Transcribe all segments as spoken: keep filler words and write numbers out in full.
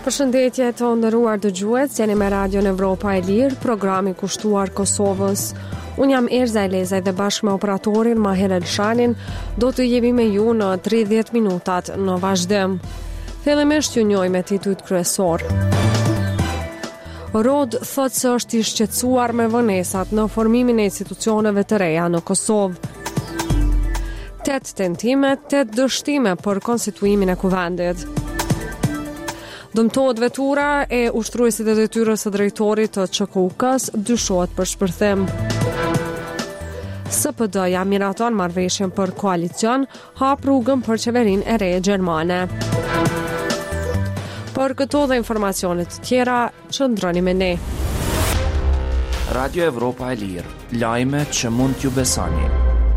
Përshëndetje të nderuar dëgjues, jeni me Radion Evropa e Lirë, programi kushtuar Kosovës. Unë jam Erza Elezaj dhe bashkë me operatorin Maher Elshanin do të jemi me ju në tridhjetë minutat në vazhdim. Fillimisht ju njoj me titujt kryesor. Rod thot se është i shqetësuar me vonesat në formimin e institucioneve të reja në Kosovë. Tet tentime, tet dështime për konstituimin e kuvendit. Dëmtohet vetura e ushtruesit e detyrës së drejtorit të Q K U K-s dyshohet për shpërthim. S P D-ja miraton marrëveshjen për koalicion, hap rrugën për qeverinë e re gjermane. Për këto dhe informacionet të tjera, qëndroni me ne. Radio Evropa e Lirë, lajme që mund t'ju besoni.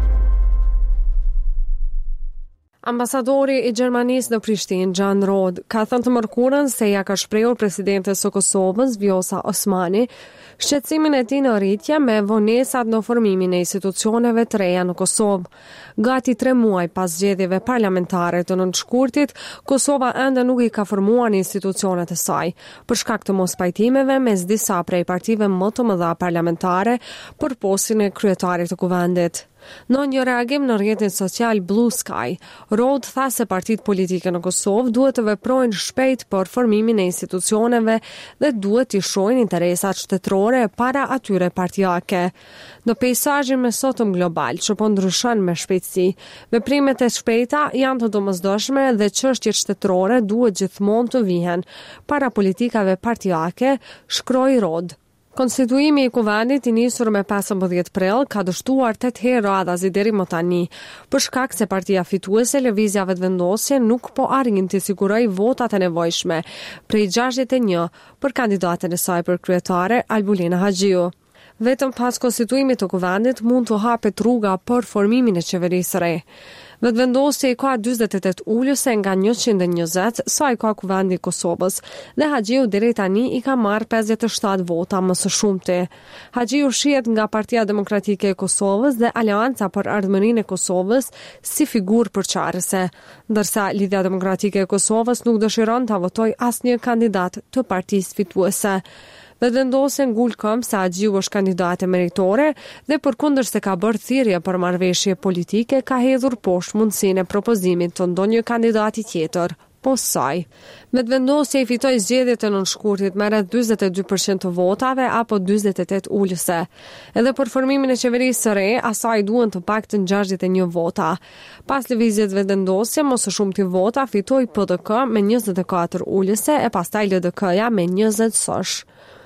Ambasadori i Gjermanisë në Prishtinë, Jan Rod, ka thënë të mërkurën se ja ka shprehur presidentes së Kosovës, Vjosa Osmani, shqetësimin e tij në rritje me vonesat në formimin e institucioneve të reja në Kosovë. Gati tre muaj pas zgjedhjeve parlamentare të nëntëshkurtit, Kosova ende nuk i ka formuar institucionet e saj, për shkak të mospajtimeve mes disa prej partive më të mëdha parlamentare për postin e kryetarit të kuvendit. Në një reagim në rrjetin social Blue Sky, Rod tha se partitë politike në Kosovë duhet të veprojnë shpejt për formimin e institucioneve dhe duhet të shohin interesat shtetërore para atyre partijake. Në peizazhin mesotëm global, që po ndryshon me shpejtësi, veprimet e shpejta janë të domosdoshme dhe çështjet shtetërore duhet gjithmonë të vihen para politikave partijake, shkroi Rod. Konstituimi i kuvendit i nisur me pesëmbëdhjetë prill ka dështuar tetë herë radhazi deri më tani, për shkak se partia fituese Lëvizja Vetëvendosje nuk po arrin të sigurojë votat e nevojshme prej gjashtëdhjetë e një për kandidaten e saj për kryetare Albulina Haxhiu. Vetëm pas konstituimit të kuvendit mund të hapet rruga për formimin e qeverisë së re. Vetëvendosje i ka dyzet e tetë ulëse nga njëqind e njëzet, sa i ka kuvendi i Kosovës, dhe Haxhiu deri tani i ka marrë pesëdhjetë e shtatë vota më së shumti. Haxhiu shihet nga Partia Demokratike e Kosovës dhe Aleanca për Ardhmërinë e Kosovës si figurë përçarëse, ndërsa Lidhja Demokratike e Kosovës nuk dëshiron ta votojë asnjë kandidat të partisë fituese. Vetëvendosja ngul këmbë se Haxhiu është kandidate meritore dhe përkundër se ka bërë thirrje për marrëveshje politike, ka hedhur poshtë mundësinë e propozimit të ndonjë kandidati tjetër pos saj. Vetëvendosja i fitoi zgjedhjet e nëntëshkurtit me rreth dyzet e dy përqind të votave apo dyzet e tetë ulëse. Edhe për formimin e qeverisë së re, asaj duhen të paktën gjashtëdhjetë e një vota. Pas lëvizjes vetëvendosje, më së shumti vota fitoi P D K me njëzet e katër ulëse e pastaj L D K-ja me njëzet sosh.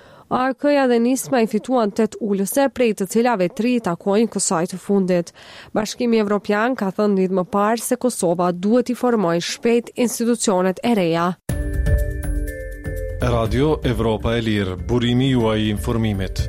A R K-ja dhe Nisma i fituan tetë ulëse, prej të cilave tri i takojnë kësaj të fundit. Bashkimi Evropian ka thënë ditë më parë se Kosova duhet i formojë shpejt institucionet e reja. Radio Evropa e Lirë, burimi juaj i informimit.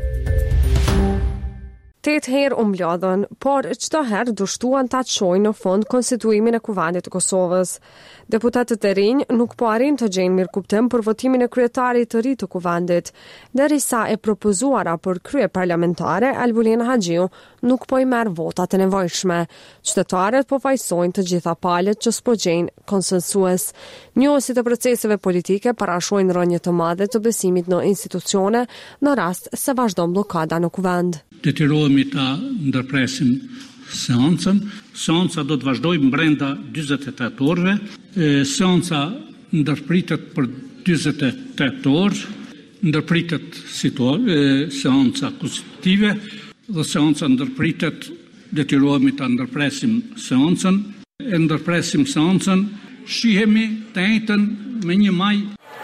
Tetë herë u mblodhën, por çdo herë dështuan ta çojnë në fund konstituimin e kuvendit të Kosovës. Deputetët e rinj nuk po arrin të gjejnë mirëkuptim për votimin e kryetarit të ri të kuvendit, derisa e propozuara për krye parlamentare Albulina Haxhiu nuk po i merr votat e nevojshme. Qytetarët po fajsojnë të gjitha palët që s'po gjejnë konsensues. Njohësit e proceseve politike parashojnë rënje të madhe të besimit në institucione në rast se vazhdon bllokada në kuvend. Detyrohemi ta ndërpresim seancën. Seanca do të vazhdojë brenda dyzet e tetë orëve. Seanca ndërpritet për dyzet e tetë orë, ndërpritet seanca konstitutive dhe seanca ndërpritet, detyrohemi ta ndërpresim seancën, e ndërpresim seancën, shihemi të njëjtën me një maj.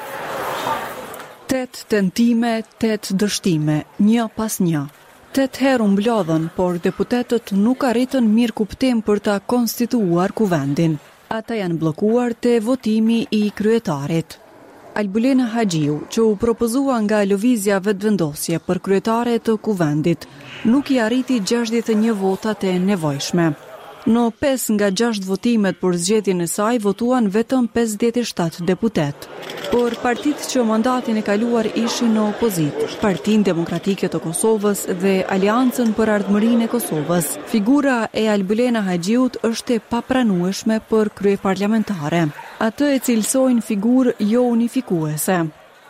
Tet tentime, tet dështime, një pas një. Tetë herë u mblodhën, por deputetët nuk arritën mirë kuptim për ta konstituuar kuvendin. Ata janë bllokuar te votimi i kryetarit. Albulina Haxhiu, që u propozua nga Lëvizja Vetëvendosje për kryetare të kuvendit, nuk i arriti gjashtëdhjetë e një votat e nevojshme. Në pesë nga gjashtë votimet për zgjedhjen e saj votuan vetëm pesëdhjetë e shtatë deputet. Por partitë që mandatin e kaluar ishin në opozit, Partinë Demokratike të Kosovës dhe Aleancën për Ardhmërinë e Kosovës, figura e Albulina Haxhiut është e papranueshme për kryeparlamentare. atë e cilësojnë figurë jo unifikuese.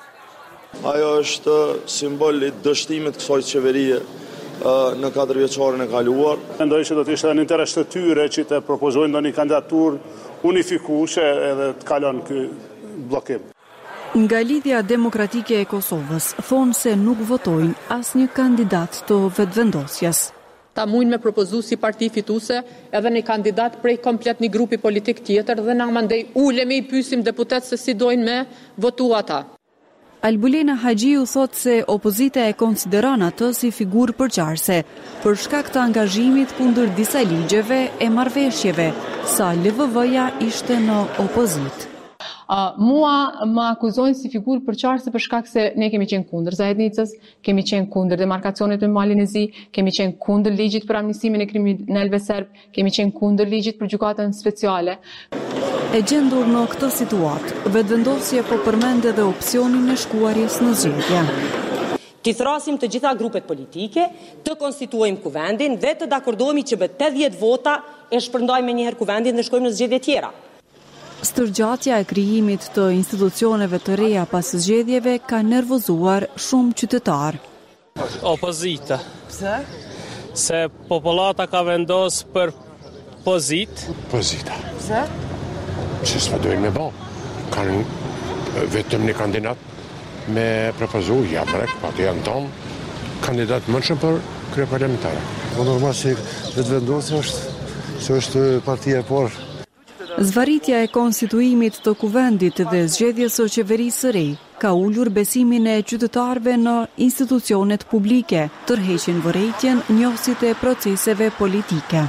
Ajo është simbol i dështimit kësaj qeverie në katër vjeçarin e kaluar. Mendoj që do të ishte në interes të tyre që të propozojnë ndonjë kandidaturë unifikuese edhe të kalon ky bllokim. Nga Lidhja Demokratike e Kosovës thonë se nuk votojnë asnjë kandidat të vetëvendosjes. Ta mujnë me propozu si parti fituse edhe një kandidat prej komplet një grupi politik tjetër dhe na mandej ulemi i pyesim deputet se si dojnë me votu ata. Albulena Haxhiu thot se opozita e konsideron atë si figurë përqarse për shkak të angazhimit kundër disa ligjeve e marrëveshjeve, sa L V V-ja ishte në opozit. Uh, mua më akuzojnë si figurë përqarse për shkak se ne kemi qenë kundër zajednicës, kemi qenë kundër demarkacionit me Malin e Zi, kemi qenë kundër ligjit për amnistimin e kriminalëve serb, kemi qenë kundër ligjit për gjykatën speciale. E gjendur në këtë situatë, vetëvendosja po përmend edhe opsionin e shkuarjes në zgjedhje. Të thrasim të gjitha grupet politike, të konstituojmë kuvendin dhe të dakordohemi që me tetëdhjetë vota e shpërndajmë njëherë kuvendin dhe shkojmë në zgjedhje tjera. Stërgjatja e krijimit të institucioneve të reja pas zgjedhjeve ka nervozuar shumë qytetar. Opozita. Pse? Se populata ka vendos për pozit. Pozita. Pse? Që s'fa dojnë me bo. Kanë vetëm një kandidat me propozu, ja brek, pa të janë tonë, kandidat mëndshëm për krye parlamentare. Po normal që vetëvendosja është, që është partia e parë. Zvarritja e konstituimit të kuvendit dhe zgjedhjes së qeverisë së re ka ulur besimin e qytetarëve në institucionet publike, tërheqin vërejtjen njohësit e proceseve politike.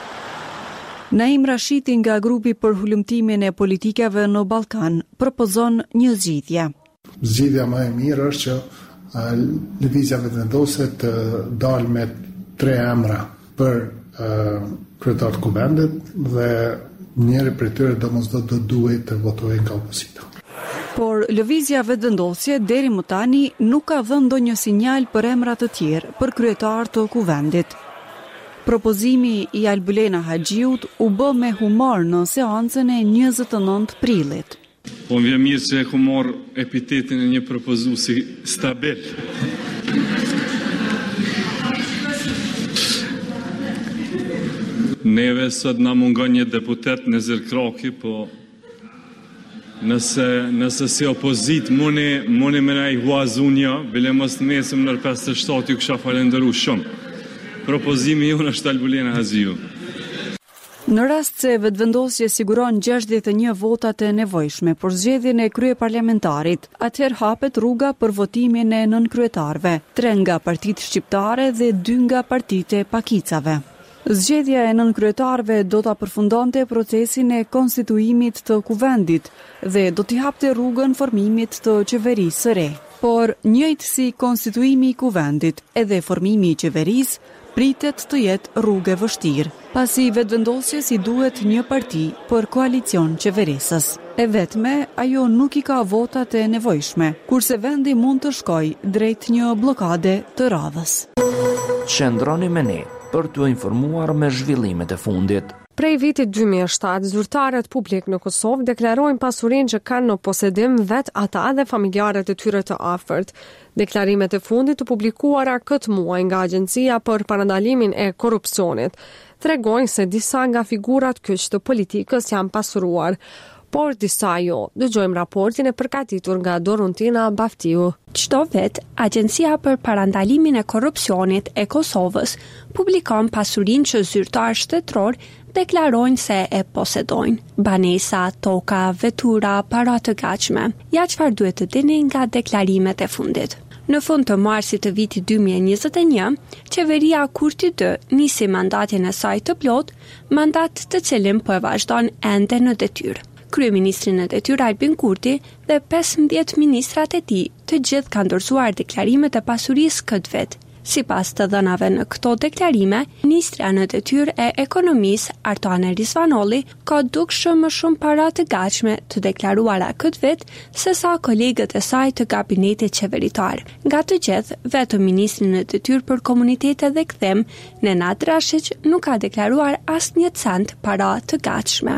Naim Rashiti nga grupi për hulumtimin e politikave në Ballkan propozon një zgjidhje. Zgjidhja më e mirë është që lëvizja vetëvendose të dalë me tre emra për kryetar të kuvendit dhe njëri prej tyre domosdoshmë do duhet të votojë nga opozita. Por lëvizja vetëvendosje deri më tani nuk ka dhënë ndonjë sinjal për emra të tjerë për kryetar të kuvendit. Propozimi i Albulena Haxhiut u bë me humor në seancën e njëzet e nëntë prillit. Po më vjen mirë që e ku marr epitetin e një propozuesi stabil. Neve sot na mungon një deputet në Zirkraki, po nëse, nëse si opozit muni, muni me na i huazunja, bile mos të mesim nër pesëdhjetë e shtatë ju kësha falenderu shumë. Propozimi ju është Albulena Haxhiu. Në rast se vetëvendosja siguron gjashtëdhjetë e një votat e nevojshme për zgjedhjen e kryeparlamentarit, atëherë hapet rruga për votimin e nënkryetarëve, tre nga partitë shqiptare dhe dy nga partitë e pakicave. Zgjedhja e nënkryetarëve do ta përfundonte procesin e konstituimit të kuvendit dhe do t'i hapte rrugën formimit të qeverisë së re. Por njëjtë si konstituimi i kuvendit, edhe formimi i qeverisë pritet të jetë rrugë e vështirë, pasi vetëvendosjes i duhet një parti për koalicion qeverisës. E vetme, ajo nuk i ka votat e nevojshme, kurse vendi mund të shkojë drejt një bllokade të radhës. Qëndroni me ne për t'u informuar me zhvillimet e fundit. Prej vitit dy mijë e shtatë, zyrtarët publik në Kosovë deklarojnë pasurinë që kanë në posedim vet ata dhe familjarët e tyre të afërt. Deklarimet e fundit të publikuara këtë muaj nga Agjencia për Parandalimin e Korrupsionit tregojnë se disa nga figurat kyç të politikës janë pasuruar, por disa jo. Dëgjojmë raportin e përgatitur nga Doruntina Baftiu. Çdo vit, Agjencia për Parandalimin e Korrupsionit e Kosovës publikon pasurinë që zyrtar shtetëror deklarojnë se e posedojnë. Banesa, toka, vetura, para të gatshme. Ja çfarë duhet të dini nga deklarimet e fundit. Në fund të marsit të vitit dy mijë e njëzet e një, qeveria Kurti dy nisi mandatin e saj të plot, mandat të cilin po e vazhdon ende në detyrë. Kryeministri në detyrë Albin Kurti dhe pesëmbëdhjetë ministrat e tij, të gjithë kanë dorëzuar deklarimet e pasurisë këtë vit. Sipas të dhënave në këto deklarime, ministra në detyrë e ekonomisë Artuane Rizvanolli ka dukshëm më shumë para të gatshme të deklaruara këtë vit se sa kolegët e saj të gabinetit qeveritar. Nga të gjithë, vetëm ministri në detyrë për komunitete dhe kthem, Nenad Rashiq, nuk ka deklaruar asnjë cent para të gatshme.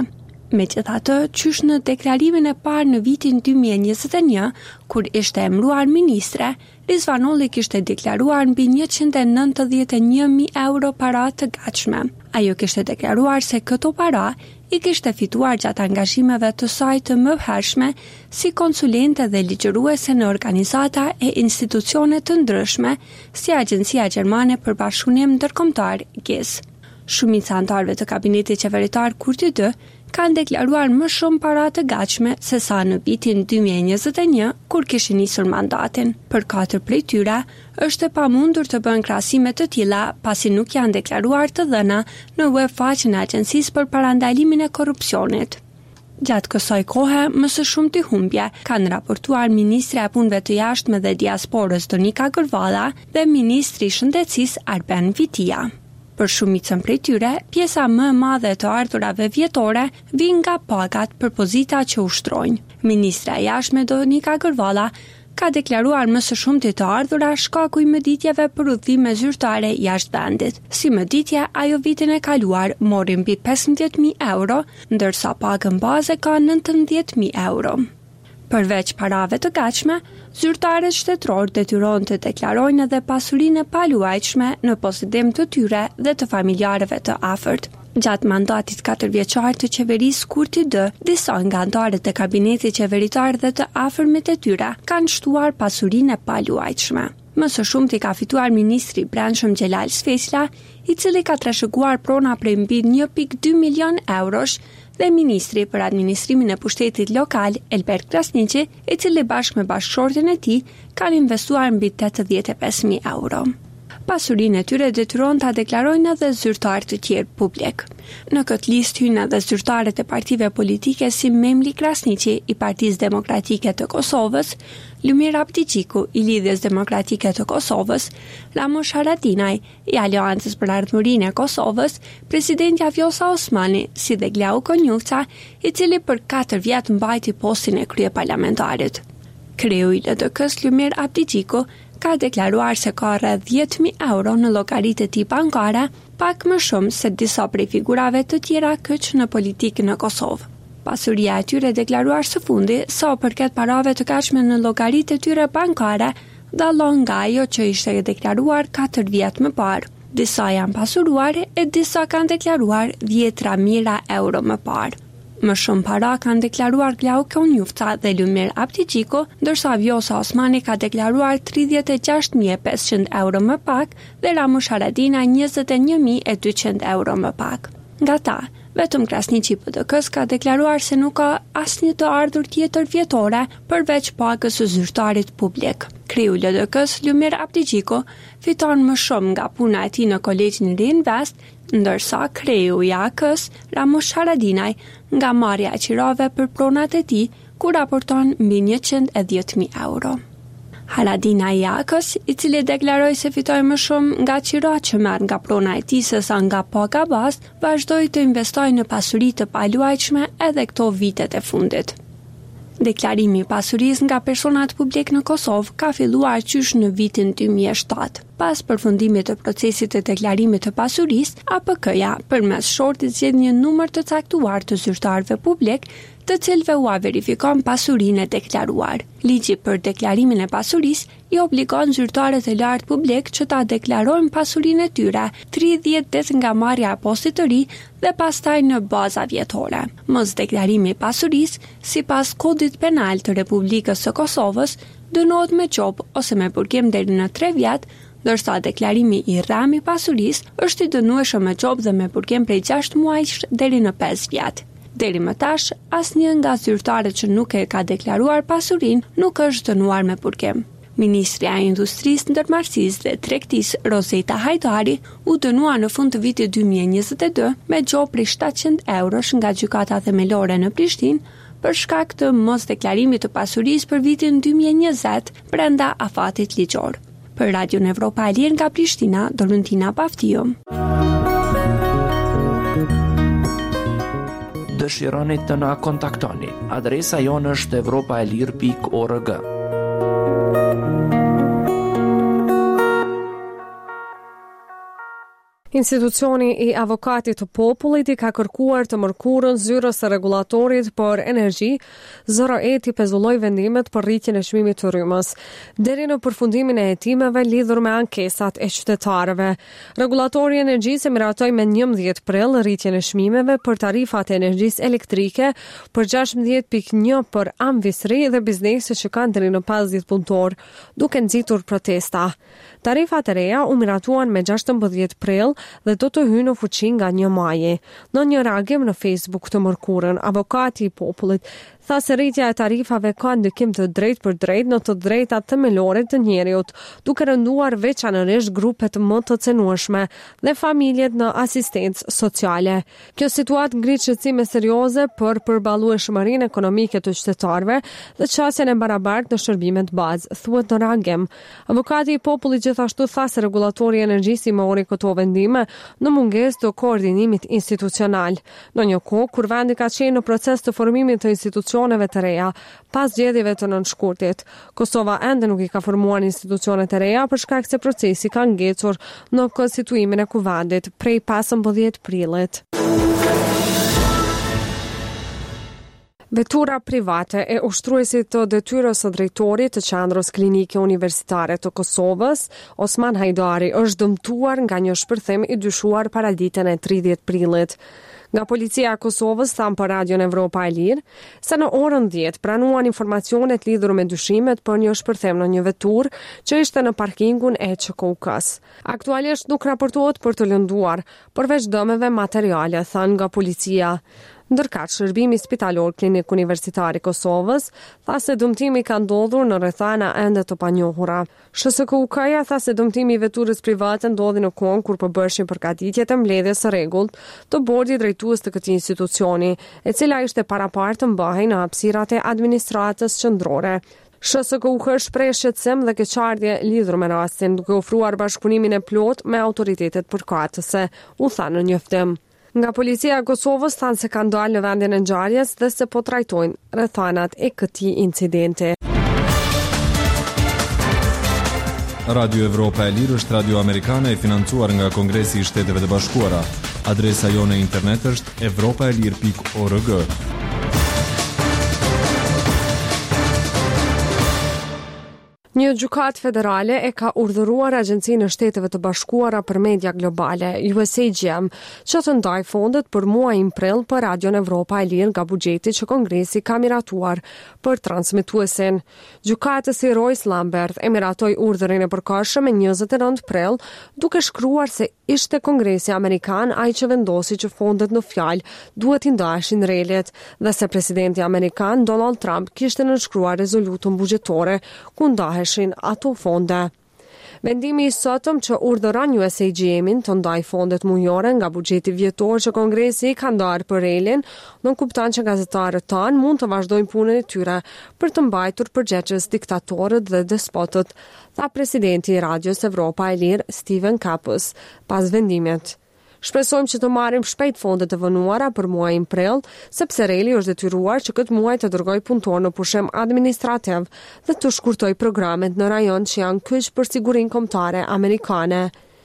Megjithatë, qysh në deklarimin e parë në vitin dy mijë e njëzet e një, kur ishte emëruar ministre, Rizvanolli kishte deklaruar mbi njëqind e nëntëdhjetë e një mijë euro para të gatshme. Ajo kishte deklaruar se këto para i kishte fituar gjatë angazhimeve të saj të mëhershme si konsulente dhe ligjëruese në organizata e institucione të ndryshme, si Agjencia Gjermane për Bashkëpunim Ndërkombëtar G I S. Shumica antarëve të kabinetit qeveritar Kurti dy kanë deklaruar më shumë para të gatshme se sa në vitin dy mijë e njëzet e një, kur kishin nisur mandatin. Për katër prej tyre, është e pamundur të bën krahasime të tilla, pasi nuk janë deklaruar të dhëna në web faqen e Agjencisë për Parandalimin e Korrupsionit. Gjatë kësaj kohe, më së shumti humbje kanë raportuar Ministri e Punëve të Jashtme dhe Diasporës Donika Gërvalla dhe Ministri i Shëndetësisë Arben Vitia. Për shumicën prej tyre, pjesa më e madhe të ardhurave vjetore vijnë nga pagat për pozita që ushtrojnë. Ministra e Jashtme Donika Gërvalla ka deklaruar më së shumti të ardhura shkaku i mëditjeve për udhëtime zyrtare jashtë vendit. Si mëditje, ajo vitin e kaluar mori mbi pesëmbëdhjetë mijë euro, ndërsa pagën baze ka nëntëmbëdhjetë mijë euro. Përveç parave të gatshme, zyrtarët shtetëror detyrohen të deklarojnë edhe pasurinë e paluajtshme në posedim të tyre dhe të familjarëve të afërt. Gjatë mandatit katërvjeçar të qeverisë Kurti dy, disa nga anëtarët e kabinetit qeveritar dhe të afërmit e tyre kanë shtuar pasurinë e paluajtshme. Më së shumti ka fituar ministri i Brendshëm Xhelal Sfesla, i cili ka trashëguar prona prej mbi një pikë dy milion eurosh, dhe ministri për administrimin e pushtetit lokal, Elbert Krasniqi, i cili bashkë me bashkëshortin e tij kanë investuar mbi tetëdhjetë e pesë mijë euro. Pasurinë e tyre detyron ta deklarojnë edhe zyrtarë të tjerë publik. Në këtë listë hynë edhe zyrtarët e partive politike si Memli Krasniqi i Partisë Demokratike të Kosovës, Lumir Abdigjiku i Lidhjes Demokratike të Kosovës, Ramush Haradinaj i Aleancës për Ardhmërinë e Kosovës, presidentja Vjosa Osmani si dhe Glau Konjufca, i cili për katër vjet mbajti postin e kryeparlamentarit. Kreu i L D K-s Lumir Abdigjiku ka deklaruar se ka rreth dhjetë mijë euro në llogaritë e tij bankare, pak më shumë se disa prej figurave të tjera kyç në politikën e Kosovë. Pasuria e tyre deklaruar së fundi, sa përket parave të gatshme në llogaritë e tyre bankare, dallon nga ajo që ishte deklaruar katër vjet më parë. Disa janë pasuruar e disa kanë deklaruar dhjetra mijëra euro më parë. Më shumë para kanë deklaruar Glau Konjufca dhe Lumir Abdigjiku, ndërsa Vjosa Osmani ka deklaruar tridhjetë e gjashtë mijë e pesëqind euro më pak dhe Ramush Haradinaj njëzet e një mijë e dyqind euro më pak. Nga ta, vetëm Krasniqi P D K-s ka deklaruar se nuk ka asnjë të ardhur tjetër vjetore përveç pagës së zyrtarit publik. Kreu i L D K-s Lumir Abdigjiku fiton më shumë nga puna e tij në Kolegjin Reinvest, ndërsa kreu i A K-s Ramush Haradinaj nga marrja e qirave për pronat e tij, ku raporton mbi njëqind e dhjetë mijë euro. Haradinaj i A K-s, i cili deklaroi se fitoi më shumë nga qirat që merr nga prona e tij se sa nga paga bazë, vazhdoi të investojë në pasuri të paluajtshme edhe këto vitet e fundit. Deklarimi i pasurisë nga personat publik në Kosovë ka filluar qysh në vitin dy mijë e shtatë. Pas përfundimit të procesit të deklarimit të pasurisë, A P K-ja përmes shortit zgjedh një numër të caktuar të zyrtarëve publik, të cilëve u verifikon pasurinë e deklaruar. Ligji për deklarimin e pasurisë i obligon zyrtarët e lartë publik që ta deklarojnë pasurinë e tyre tridhjetë ditë nga marrja e postit të ri dhe pastaj në baza vjetore. Mos deklarimi i pasurisë, sipas Kodit Penal të Republikës së Kosovës, dënohet me çop ose me burgim deri në tre vjet, ndërsa deklarimi i rrem i pasurisë është i dënueshëm me çop dhe me burgim prej gjashtë muajsh deri në pesë vjet. Deri më tash, asnjë nga zyrtarët që nuk e ka deklaruar pasurinë nuk është dënuar me burgim. Ministrja e Industrisë, Ndërmarrësisë dhe Tregtisë Rozeta Hajdari u dënua në fund të vitit dy mijë e njëzet e dy me gjop prej shtatëqind eurosh nga gjykata themelore në Prishtinë për shkak të mos deklarimit të pasurisë për vitin dy mijë e njëzet brenda afatit ligjor. Për Radion Evropa e Lirë nga Prishtina, Dolentina Paftiu. Dëshironi të na kontaktoni. Adresa jonë është evropaelir pikë org. Institucioni i avokatit të popullit i ka kërkuar të mërkurën zyrës së rregullatorit për energji, zero e t'i pezulloj vendimet për rritjen e çmimit të rrymës, deri në përfundimin e hetimeve lidhur me ankesat e qytetarëve. Rregullatori i energjisë miratoi me njëmbëdhjetë prill rritjen e çmimeve për tarifat e energjisë elektrike për gjashtëmbëdhjetë pikë një për amvisri dhe bizneset që kanë deri në pesëdhjetë punëtor, duke nxitur protesta. Tarifat e reja u miratuan me gjashtëmbëdhjetë prill dhe do të hyjnë në fuqi nga një maji. Në një reagim në Facebook të mërkurën, avokati i popullit tha se rritja e tarifave ka ndikim të drejtë për drejtë në të drejtat themelore të njerëzit, duke rënduar veçanërisht grupet më të cenueshme dhe familjet në asistencë sociale. Kjo situatë ngrit shqetësime serioze për përballueshmërinë ekonomike të qytetarëve dhe çësjen e barabartë në shërbimet bazë, thuhet në reagim. Avokati i popullit gjithashtu tha se rregullatori i energjisë i mori këto vendime në mungesë të koordinimit institucional. Në një kohë kur vendi ka qenë në proces të formimit të institucioneve të reja pas zgjedhjeve të nënshkurtit, Kosova ende nuk i ka formuar institucione të reja për shkak se procesi ka ngecur në konstituimin e kuvendit prej pesëmbëdhjetë prillit. Vetura private e ushtruesit të detyrës së drejtorit të qendrës klinike universitare të Kosovës, Osman Hajdari, është dëmtuar nga një shpërthim i dyshuar paraditën e tridhjetë prillit. Nga policia e Kosovës thanë për Radion Evropa e Lirë se në orën dhjetë pranuan informacionet lidhur me dyshimet për një shpërthim në një veturë që ishte në parkingun e Q K U K-s. Aktualisht nuk raportohet për të lënduar, përveç dëmeve materiale, thanë nga policia. Ndërkaq, shërbimi spitalor klinik universitar i Kosovës tha se dëmtimi ka ndodhur në rrethana ende të panjohura. Sh S K U K-ja tha se dëmtimi i veturës private ndodhi në kohën kur po bëshin përgatitjet e mbledhjes së rregullt të bordit drejtues të këtij institucioni, e cila ishte parapartë të mbahej në hapësirat e administratës qendrore. Sh S K U K shpreh shqetësim dhe keqardhje lidhur me rastin, duke ofruar bashkëpunimin e plotë me autoritetet përkatëse, u tha në njoftim. Nga policia e Kosovës thanë se kanë dalë në vendin e ngjarjes dhe se po trajtojnë rrethanat e këtij incidenti. Radio Evropa e Lirë është radio amerikane e financuar nga Kongresi i Shteteve të Bashkuara. Adresa jone internet është evropaelir pikë org. Një gjykatë federale e ka urdhëruar Agjencinë e Shteteve të Bashkuara për Media Globale, U S A G M, që të ndajë fondet për muajin prill për Radion Evropa e Lirë nga buxheti që Kongresi ka miratuar për transmetuesin. Gjykatësi Royce Lambert e miratoi urdhërin e përkohshëm me njëzet e nëntë prill, duke shkruar se ishte Kongresi Amerikan ai që vendosi që fondet në fjalë duhet i ndaheshin relet dhe se presidenti Amerikan Donald Trump kishte nënshkruar rezolutën buxhetore ku ndaheshin ato fonde. Vendimi i sotëm që urdhëron U S A G M-in të ndajë fondet mujore nga buxheti vjetor që Kongresi ka ndarë për relin, nuk kupton që gazetarët tanë mund të vazhdojnë punën e tyre për të mbajtur përgjegjës diktatorët dhe despotët, tha presidenti i Radios Evropa e Lirë Steven Kapus pas vendimit. Shpresojmë që të marrim shpejt fondet e vënuara për muajin prill, sepse Reli është detyruar që këtë muaj të dërgojë punëtor në pushim administrativ dhe të shkurtoj programet në rajon që janë kyç për sigurinë kombëtare amerikane.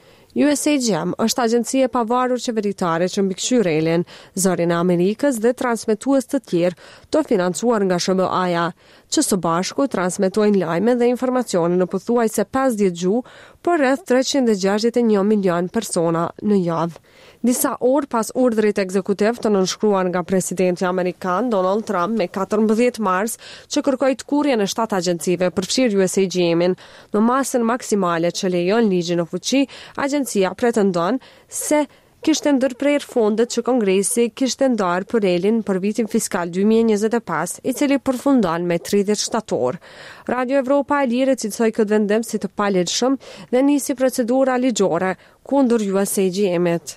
U S A G M është agjencie pavarur qeveritare që mbikëqyr Relin, zërin e Amerikës dhe transmetues të tjerë të financuar nga S B A-ja, që së bashku transmetojnë lajme dhe informacione në pothuajse pesëdhjetë gjuhë për rreth treqind e gjashtëdhjetë e një milion persona në javë. Disa orë pas urdhrit ekzekutiv të nënshkruar nga presidenti amerikan Donald Trump me katërmbëdhjetë mars që kërkoi tkurrjen e shtatë agjencive përfshirë U S A G M-in në masën maksimale që lejon ligji në fuqi, agjencia pretendon se kishte ndërprer fondet që Kongresi kishte ndarë për Relin për vitin fiskal dy mijë e njëzet e pesë, i cili përfundon me tridhjetë shtator. Radio Evropa e Lirë cilësoi këtë vendim si të palegjshëm dhe nisi procedura ligjore kundër U S A G M-it.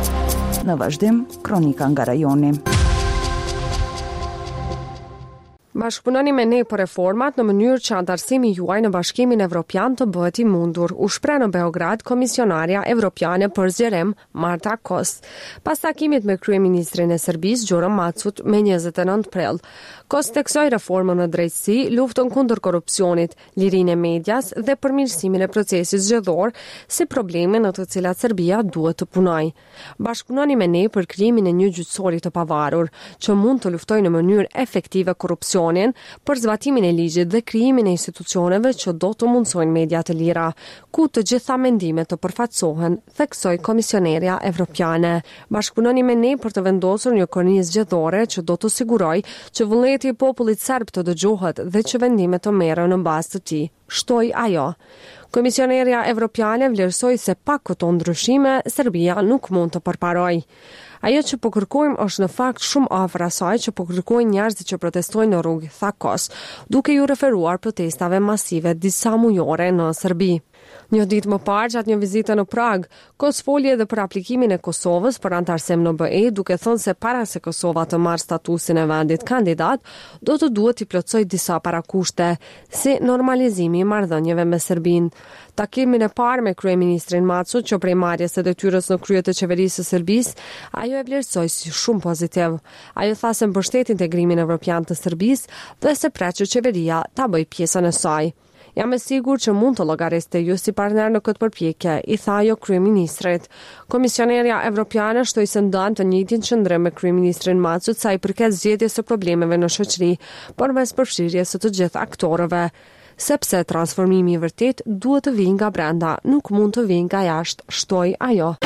Në vazhdim, kronika nga rajoni. Bashkëpunoni me ne për reformat në mënyrë që antarësimi juaj në Bashkimin Evropian të bëhet i mundur, u shpreh në Beograd Komisionarja Evropiane për zgjerim Marta Kos. Pas takimit me kryeministrin e Serbisë Gjoro Macut me njëzet e nëntë prill. Kos theksoi reformën në drejtësi, luftën kundër korrupsionit, lirinë e medias dhe përmirësimin e procesit zgjedhor si probleme në të cilat Serbia duhet të punojë. Bashkëpunoni me ne për krijimin e një gjyqësori të pavarur, që mund të luftojë në mënyrë efektive korrupsionin, për zbatimin e ligjit dhe krijimin e institucioneve që do të mundsojnë media të lira, ku të gjitha mendimet të përfaqësohen, theksoi Komisionerja Evropiane. Bashkëpunoni me ne për të vendosur një kornizë zgjedhore që do të sigurojë që vullneti i popullit serb të dëgjohet dhe që vendimet të merren në bazë të tij, shtoi ajo. Komisionerja Evropiane vlerësoi se pa këto ndryshime Serbia nuk mund të përparojë. Ajo që po kërkojmë është në fakt shumë afër asaj që po kërkojnë njerëzit që protestojnë në rrugë, tha Kos, duke ju referuar protestave masive disa mujore në Serbi. Një ditë më parë, gjatë një vizite në Prag, Kos foli edhe për aplikimin e Kosovës për antarësim në B E, duke thënë se para se Kosova të marrë statusin e vendit kandidat, do të duhet t'i plotësoj disa parakushte, si normalizimi i marrëdhënieve me Serbinë. Takimin e parë me kryeministrin Macu, që prej marrjes së detyrës në krye të qeverisë së Serbisë, ajo e vlerësoi si shumë pozitiv. Ajo tha se mbështet integrimin evropian të Serbisë dhe se pret që qeveria ta bëjë pjesën e saj. Jam e sigur që mund të llogariste ju si partner në këtë përpjekje, i tha ajo kryeministrit. Komisionerja Evropiane shtoi se ndan të njëjtin qëndrim me kryeministrin Macut sa i përket zgjedhjes së problemeve në shoqëri, por mes përfshirjes së të gjithë aktorëve. Sepse transformimi i vërtet duhet të vijë nga brenda, nuk mund të vijë nga jashtë, shtoi ajo.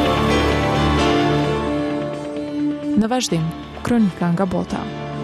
Në vazhdim, kronika nga bota.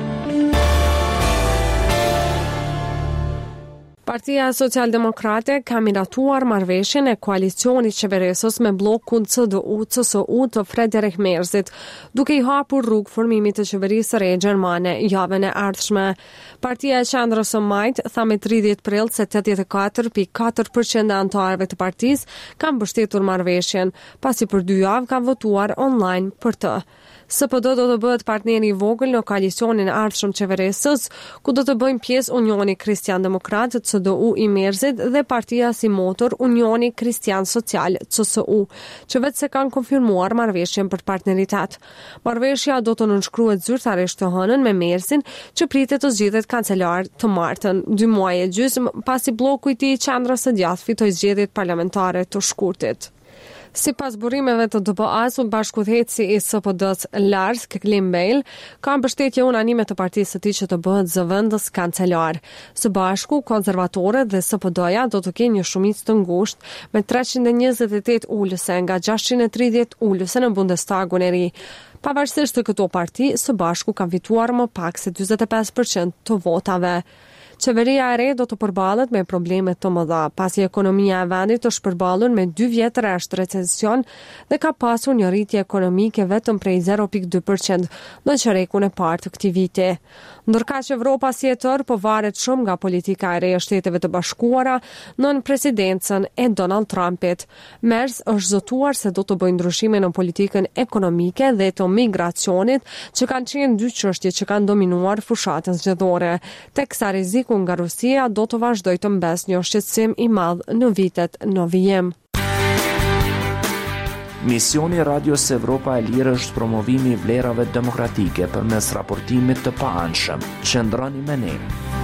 Partia Socialdemokrate ka miratuar marrëveshjen e koalicionit qeverisës me bllokun C D U C S U të Frederik Merzit, duke i hapur rrugë formimit të qeverisë së re gjermane javën e ardhshme. Partia e Qendrës së Majt tha me tridhjetë prill se tetëdhjetë e katër pikë katër përqind e anëtarëve të partisë kanë mbështetur marrëveshjen, pasi për dy javë kanë votuar online për të. S P D do të bëhet partneri i vogël në koalicionin e ardhshëm qeverisës, ku do të bëjnë pjesë Unioni Kristian Demokrat C D U i Merzit dhe partia si motor Unioni Kristian Social C S U, që vetë se kanë konfirmuar marrëveshjen për partneritet. Marrëveshja do të nënshkruhet zyrtarisht të hënën me Merzin, që pritet të zgjidhet kancelar të martën, dy muaj e gjysmë pasi bloku i tij Qendrës së Djathtë fitoi zgjedhjet parlamentare të shkurtit. Si pas burimeve të D B A-s, bashkëudhëheci i S P D-s Lars Klimbeil ka mbështetje unanime të partisë së tij që të bëhet zëvendës kancelar. Së bashku, konservatorët dhe S P D-ja do të kenë një shumicë të ngushtë me treqind e njëzet e tetë ulëse nga gjashtëqind e tridhjetë ulëse në Bundestagun e ri. Pavarësisht të këto parti, së bashku kanë fituar më pak se dyzet e pesë përqind të votave. Qeveria e re do të përballet me probleme të mëdha, pasi ekonomia e vendit është përballur me dy vjet rresht recesion dhe ka pasur një rritje ekonomike vetëm prej zero pikë dy përqind në çerekun e parë të këtij viti. Ndërkaq që Evropa si e tërë po varet shumë nga politika e re e Shteteve të Bashkuara nën presidencën e Donald Trumpit. Merz është zotuar se do të bëjë ndryshime në politikën ekonomike dhe të migracionit, që kanë qenë dy çështje që kanë dominuar fushatën zgjedhore, teksa rreziku nga Rusia do të vazhdojë të mbesë një shqetësim i madh në vitet në vijim. Misioni Radios Evropa e Lirë është promovimi i vlerave demokratike përmes raportimit të paanshëm. Qëndroni me ne.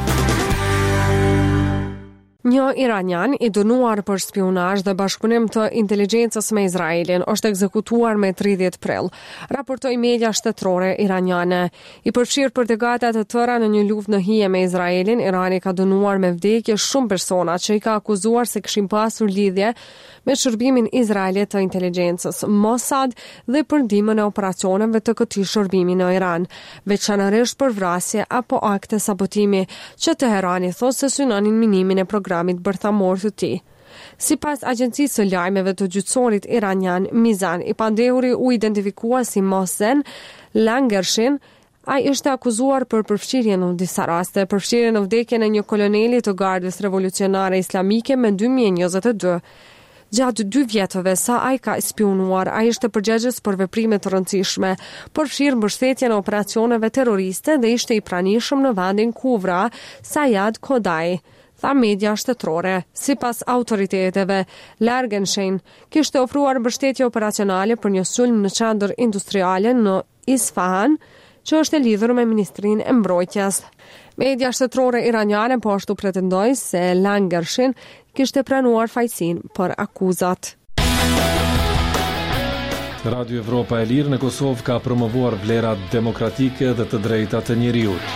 Një iranian i dënuar për spionazh dhe bashkëpunim të inteligjencës me Izraelin është ekzekutuar me tridhjetë prill, raportoi media shtetërore iraniane. I përfshirë për tegata të tëra në një luftë në hije me Izraelin, Irani ka dënuar me vdekje shumë persona që i ka akuzuar se kishin pasur lidhje me shërbimin izraelit të inteligjencës Mossad dhe për ndihmën e operacioneve të këtij shërbimi në Iran, veçanërisht për vrasje apo akte sabotimi, që Teherani thotë se synonin minimin e programit bërthamor të tij. Sipas agjencisë së lajmeve të gjyqësorit iranian Mizan, i pandehuri u identifikua si Mohsen Langershin. Ai është akuzuar për përfshirje në disa raste, përfshirje në vdekjen e një koloneli të Gardës Revolucionare Islamike me dy mijë e njëzet e dy. Gjatë dy vjetëve sa ai ka spionuar, ai ishte përgjegjës për veprime të rëndësishme, përfshirë mbështetjen e operacioneve terroriste dhe ishte i pranishëm në vendin Kuvra, Sayad Kodai, tha media shtetërore. Sipas autoriteteve, Largenshen kishte ofruar mbështetje operacionale për një sulm në qendër industriale në Isfahan, që është e lidhur me Ministrinë e Mbrojtjes. Media shtetërore iraniane po ashtu pretendojnë se Langershin kishte pranuar fajësinë për akuzat. Radio Evropa e Lirë në Kosovë ka promovuar vlerat demokratike dhe të drejta të njeriut.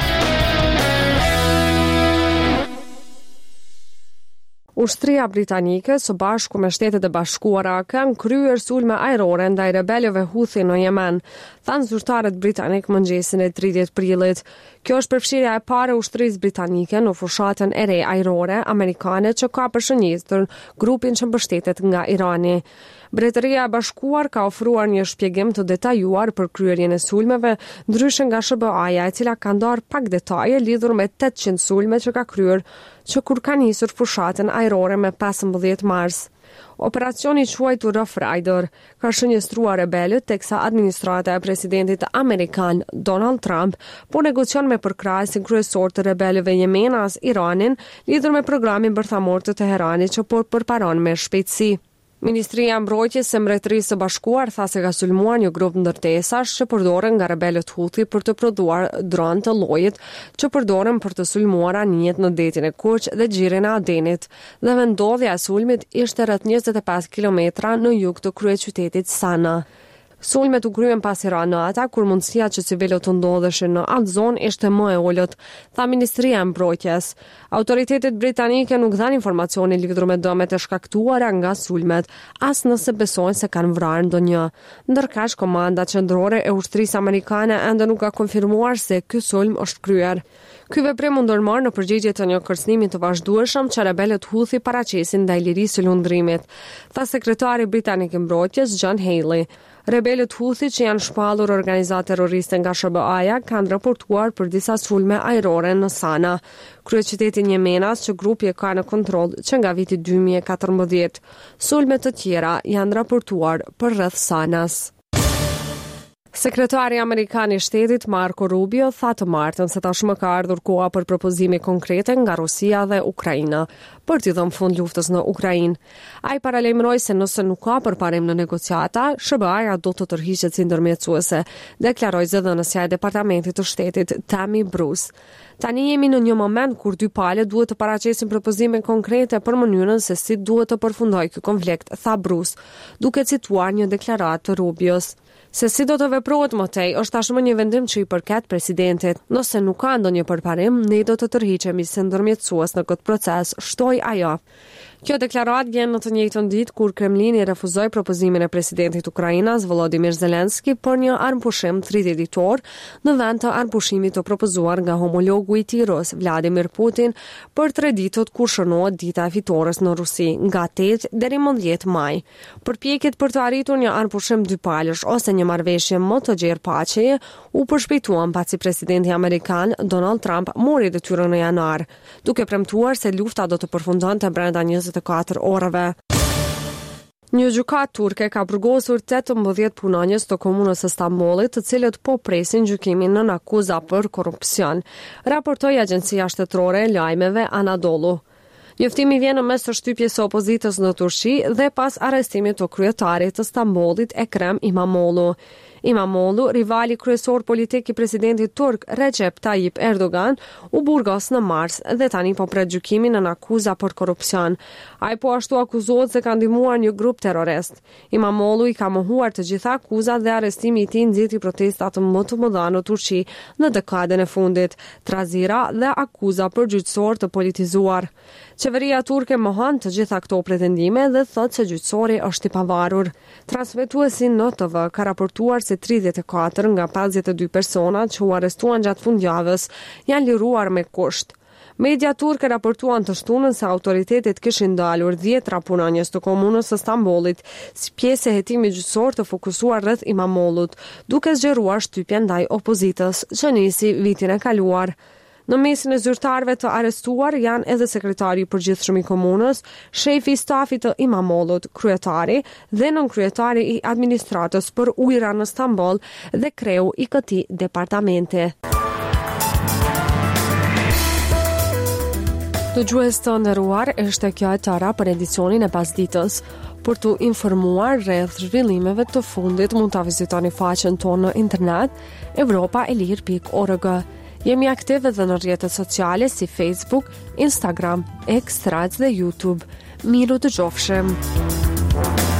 Ushtria britanike së bashku me Shtetet e Bashkuara kanë kryer sulme ajrore ndaj rebelëve Houthi në Yemen, thanë zyrtarët britanik mëngjesin e tridhjetë prillit. Kjo është përfshirja e parë e ushtrisë britanike në fushatën e re ajrore amerikane që ka përshënjesur grupin që mbështetet nga Irani. Mbretëria e Bashkuar ka ofruar një shpjegim të detajuar për kryerjen e sulmeve, ndryshe nga S B A-ja, e cila ka ndarë pak detaje lidhur me tetëqind sulme që ka kryer, që kur ka nisur fushatën ajrore me pesëmbëdhjetë mars. Operacioni quajtur Rough Rider ka shënjestruar rebelët teksa administrata e presidentit amerikan Donald Trump po negocion me përkrahasin kryesor të rebelëve jemenas Iranin lidhur me programin bërthamor të Teheranit që po përparon me shpejtësi. Ministria e Mbrojtjes së Mbretërisë së Bashkuar tha se ka sulmuar një grup ndërtesash që përdoren nga rebelët Houthi për të prodhuar dronë të llojit që përdoren për të sulmuar anijet në detin e Kurq dhe xhirin e Adenit, dhe vendodhja e sulmit ishte rreth njëzet e pesë kilometra në jug të kryeqytetit Sana. Sulmet u kryen pasi ra nata, kur mundësia që civilët të ndodheshin në atë zonë ishte më e ulët, tha Ministria e Mbrojtjes. Autoritetet britanike nuk dhanë informacione lidhur me dëmet e shkaktuara nga sulmet, as nëse besojnë se kanë vrarë ndonjë. Ndërkaq, komanda qendrore e ushtrisë amerikane ende nuk ka konfirmuar se ky sulm është kryer. Ky veprim u ndërmarr në përgjigje të një kërcënimi të vazhdueshëm që rebelët Houthi paraqesin ndaj lirisë së lundrimit, tha sekretari britanik i mbrojtjes John Haley. Rebelët Houthi që janë shpallur organizatë terroriste nga S B A-ja kanë raportuar për disa sulme ajrore në Sana, kryeqytetin Yemenas që grupi e ka në kontroll që nga viti dy mijë e katërmbëdhjetë. Sulme të tjera janë raportuar për rreth Sanas. Sekretari Amerikan i Shtetit Marco Rubio tha të martën se tashmë ka ardhur koha për propozime konkrete nga Rusia dhe Ukraina për t'i dhënë fund luftës në Ukrainë. Ai paralajmëroi se nëse nuk ka përparim në negociata, S B A-ja do të tërhiqet si ndërmjetësuese, deklaroi zëdhënësja e Departamentit të Shtetit Tammy Bruce. Tani jemi në një moment kur dy palët duhet të paraqesin propozime konkrete për mënyrën se si duhet të përfundojë ky konflikt, tha Bruce, duke cituar një deklaratë të Rubios. Se si do të veprohet më tej është tashmë një vendim që i përket presidentit. Nëse nuk ka ndonjë përparim, ne do të tërhiqemi si ndërmjetësues në këtë proces, shtoi ajo. Kjo deklaratë vjen në të njëjtën ditë kur Kremlini refuzoi propozimin e presidentit Ukrainas Volodymyr Zelensky për një armpushim tridhjetë ditor në vend të armpushimit të propozuar nga homologu i tij rus Vladimir Putin për tre ditët kur shënohet dita e fitores në Rusi, nga tetë deri në dhjetë maj. Përpjekjet për të arritur një armpushim dypalësh ose një marrëveshje më të gjerë paqeje u përshpejtuan pasi presidenti amerikan Donald Trump mori detyrën në janar, duke premtuar se lufta do të përfundonte brenda njëzet e katër orëve. Një gjykatë turke ka burgosur tetëmbëdhjetë punonjës të komunës së Stambollit, të cilët po presin gjykimin në akuza për korrupsion, raportoi agjencia shtetërore e lajmeve Anadolu. Njoftimi vjen në mes të shtypjes së opozitës në Turqi dhe pas arrestimit të kryetarit të Stambollit Ekrem Imamoglu. Imamoglu, rivali kryesor politik i presidentit turk Recep Tayyip Erdogan, u burgos në mars dhe tani po pret gjykimin në akuza për korrupsion. Ai po ashtu akuzohet se ka ndihmuar një grup terrorist. Imamoglu i ka mohuar të gjitha akuzat dhe arrestimi i tij nxiti protesta të më të mëdha në Turqi në dekadën e fundit, trazira dhe akuza përgjithësor të politizuar. Qeveria turke mohon të gjitha këto pretendime dhe thotë se gjyqësori është i pavarur. Transmetuesi N T V ka raportuar se tridhjetë e katër nga pesëdhjetë e dy personat që u arrestuan gjatë fundjavës janë liruar me kusht. Media turke raportuan të shtunën se autoritetet kishin ndalur dhjetra punonjës të komunës së Stambollit si pjesë e hetimit gjyqësor të fokusuar rreth Imamoglut, duke zgjeruar shtypjen ndaj opozitës që nisi vitin e kaluar. Në mesin e zyrtarëve të arrestuar janë edhe sekretari i përgjithshëm i komunës, shefi i stafit të Imamollot, kryetari dhe nënkryetari i administratës për ujëra në Stamboll dhe kreu i këtij departamenti. Të gjues të nderuar, është kjo e tëra për edicionin e pasditës. Për të informuar rreth zhvillimeve të fundit, mund ta vizitoni faqen tonë në internet europa e lir pikë org. Jemi aktive edhe në rrjetet sociale si Facebook, Instagram, X, Threads dhe YouTube. Miru të gjofshim!